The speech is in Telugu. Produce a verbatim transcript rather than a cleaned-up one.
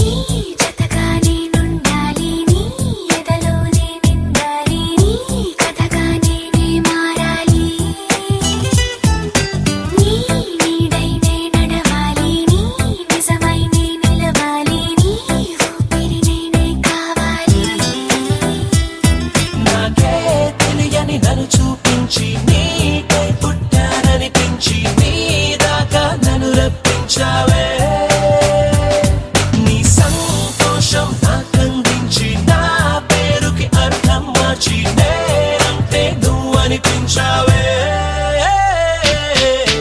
నీ జతగా నేనుండాలి, నీ ఎదలోనే నిండాలి, నీ కథగా నేనే మారాలి. నీ నీడై నే నడవాలి, నీ నిజమై నే నిలవాలి, నీ ఊపిరి నేనే కావాలి. నాకే తెలియని నన్ను